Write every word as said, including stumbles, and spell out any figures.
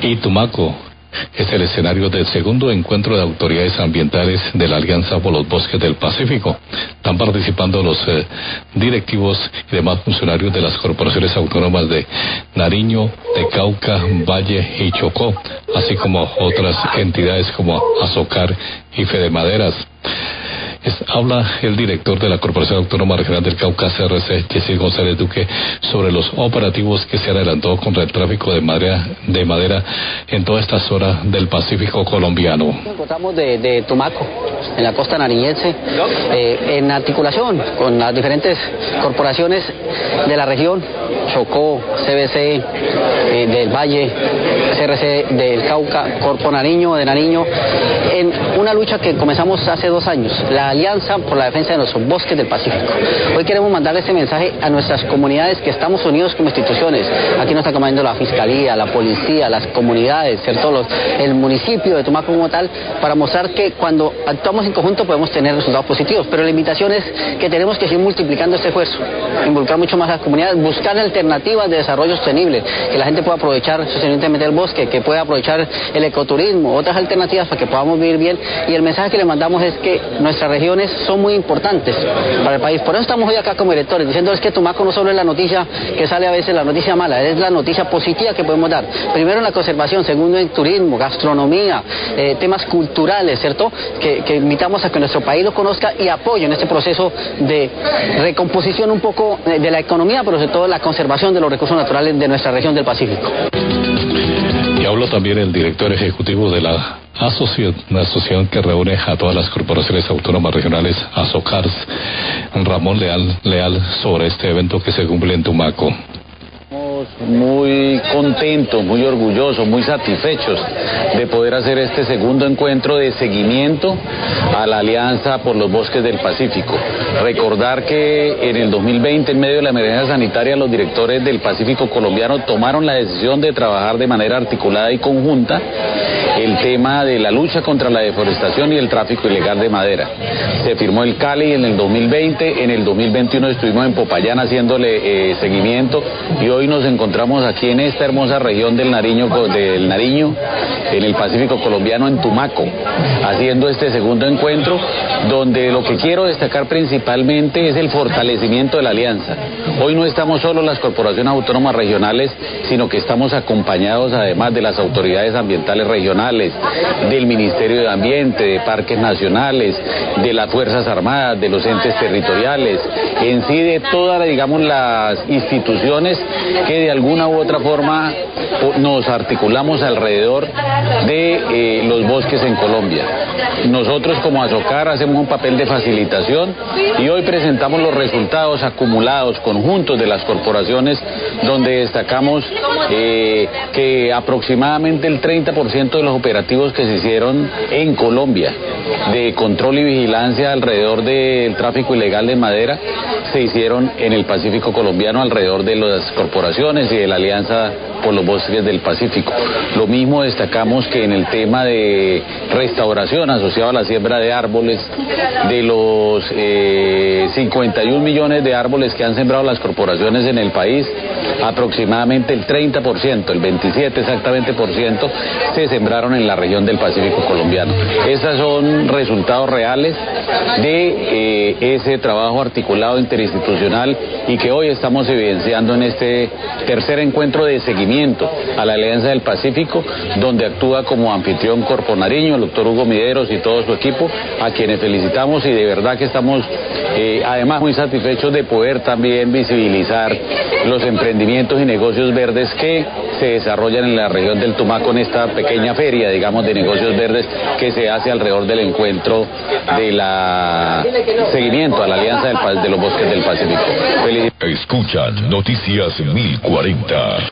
Y Tumaco es el escenario del segundo encuentro de autoridades ambientales de la Alianza por los Bosques del Pacífico. Están participando los eh, directivos y demás funcionarios de las corporaciones autónomas de Nariño, de Cauca, Valle y Chocó, así como otras entidades como Azocar y Fedemaderas. Es, habla el director de la Corporación Autónoma Regional del Cauca, C R C, Jessy González Duque, sobre los operativos que se han adelantado contra el tráfico de madera, de madera en toda esta zona del Pacífico colombiano. Nos encontramos de, de Tumaco, en la costa nariñense, eh, en articulación con las diferentes corporaciones de la región, Chocó, C B C eh, del Valle, C R C del Cauca, Corpo Nariño, de Nariño, en una lucha que comenzamos hace dos años, la Alianza por la Defensa de nuestros Bosques del Pacífico. Hoy queremos mandar este mensaje a nuestras comunidades que estamos unidos como instituciones. Aquí nos está acompañando la Fiscalía, la Policía, las comunidades, ¿cierto? Los, el municipio de Tumaco como tal, para mostrar que cuando actuamos en conjunto podemos tener resultados positivos. Pero la invitación es que tenemos que seguir multiplicando este esfuerzo, involucrar mucho más a las comunidades, buscar alternativas de desarrollo sostenible, que la gente pueda aprovechar sostenibilmente el bosque, que pueda aprovechar el ecoturismo, otras alternativas para que podamos vivir bien. Y el mensaje que le mandamos es que nuestras regiones son muy importantes para el país. Por eso estamos hoy acá como directores, diciendo es que Tumaco no solo es la noticia que sale a veces, la noticia mala, es la noticia positiva que podemos dar. Primero en la conservación, segundo en turismo, gastronomía, eh, temas culturales, ¿cierto? Que, que invitamos a que nuestro país lo conozca y apoye en este proceso de recomposición un poco de la economía, pero sobre todo la conservación de los recursos naturales de nuestra región del Pacífico. Y habló también el director ejecutivo de la asociación, una asociación que reúne a todas las corporaciones autónomas regionales, Azocars, Ramón Leal, Leal, sobre este evento que se cumple en Tumaco. Muy contentos, muy orgullosos, muy satisfechos de poder hacer este segundo encuentro de seguimiento a la Alianza por los Bosques del Pacífico. Recordar que en el dos mil veinte, en medio de la emergencia sanitaria, los directores del Pacífico colombiano tomaron la decisión de trabajar de manera articulada y conjunta el tema de la lucha contra la deforestación y el tráfico ilegal de madera. Se firmó el Cali en el dos mil veinte, en el dos mil veintiuno estuvimos en Popayán haciéndole eh, seguimiento y hoy nos encontramos aquí en esta hermosa región del Nariño, del Nariño, en el Pacífico colombiano, en Tumaco, haciendo este segundo encuentro, donde lo que quiero destacar principalmente es el fortalecimiento de la alianza. Hoy no estamos solo las corporaciones autónomas regionales, sino que estamos acompañados además de las autoridades ambientales regionales, del Ministerio de Ambiente, de Parques Nacionales, de las Fuerzas Armadas, de los entes territoriales, en sí de todas, digamos, las instituciones que de alguna u otra forma nos articulamos alrededor de eh, los bosques en Colombia. Nosotros como Azocar hacemos un papel de facilitación y hoy presentamos los resultados acumulados conjuntos de las corporaciones, donde destacamos eh, que aproximadamente el treinta por ciento de los operativos que se hicieron en Colombia de control y vigilancia alrededor del tráfico ilegal de madera se hicieron en el Pacífico colombiano alrededor de las corporaciones y de la Alianza por los Bosques del Pacífico. Lo mismo destacamos que en el tema de restauración asociado a la siembra de árboles, de los eh, cincuenta y un millones de árboles que han sembrado las corporaciones en el país, aproximadamente el treinta por ciento, el veintisiete exactamente por ciento, se sembraron en la región del Pacífico colombiano. Esos son resultados reales de eh, ese trabajo articulado interinstitucional y que hoy estamos evidenciando en este tercer encuentro de seguimiento a la Alianza del Pacífico, donde actúa como anfitrión Corpo Nariño, el doctor Hugo Mideros y todo su equipo, a quienes felicitamos y de verdad que estamos eh, además muy satisfechos de poder también visibilizar los emprendimientos y negocios verdes que se desarrollan en la región del Tumaco en esta pequeña feria, digamos, de negocios verdes que se hace alrededor del encuentro de la seguimiento a la Alianza del, de los Bosques del Pacífico. Feliz... Escuchan Noticias mil cuarenta.